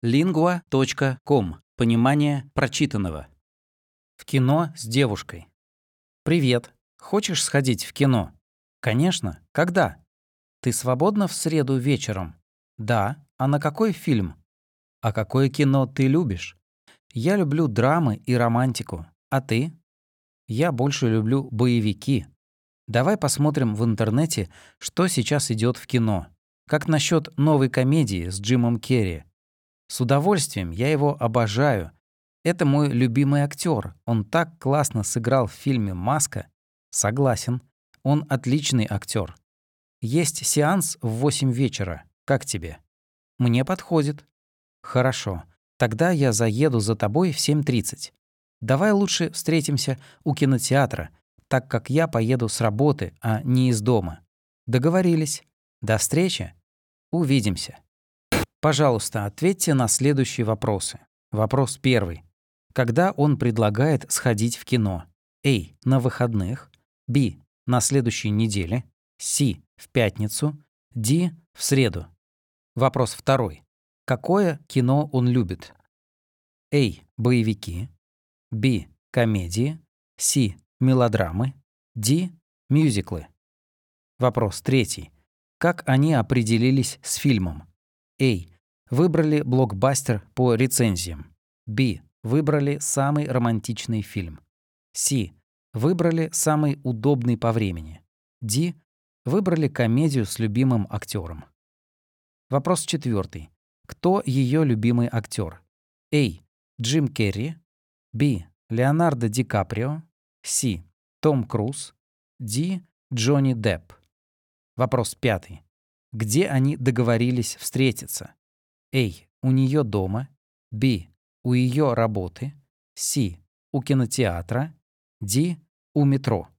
Lingua.com. Понимание прочитанного. В кино с девушкой. «Привет. Хочешь сходить в кино?» «Конечно. Когда?» «Ты свободна в среду вечером?» «Да. А на какой фильм?» «А какое кино ты любишь?» «Я люблю драмы и романтику. А ты?» «Я больше люблю боевики. Давай посмотрим в интернете, что сейчас идет в кино. Как насчет новой комедии с Джимом Керри?» «С удовольствием. Я его обожаю. Это мой любимый актер. Он так классно сыграл в фильме «Маска». Согласен. Он отличный актер. Есть сеанс в 8 вечера. Как тебе?» «Мне подходит». «Хорошо. Тогда я заеду за тобой в 7:30. Давай лучше встретимся у кинотеатра, так как я поеду с работы, а не из дома». «Договорились. До встречи. Увидимся». Пожалуйста, ответьте на следующие вопросы. Вопрос первый. Когда он предлагает сходить в кино? А. На выходных. Б. На следующей неделе. С. В пятницу. Д. В среду. Вопрос второй. Какое кино он любит? А. Боевики. Б. Комедии. С. Мелодрамы. Д. Мюзиклы. Вопрос третий. Как они определились с фильмом? А. Выбрали блокбастер по рецензиям. Б. Выбрали самый романтичный фильм. С. Выбрали самый удобный по времени. Д. Выбрали комедию с любимым актером. Вопрос четвертый. Кто ее любимый актер? А. Джим Керри. Б. Леонардо Ди Каприо. С. Том Круз. Д. Джонни Депп. Вопрос пятый. Где они договорились встретиться? А. У нее дома. Б. У ее работы. С. У кинотеатра. Д. У метро.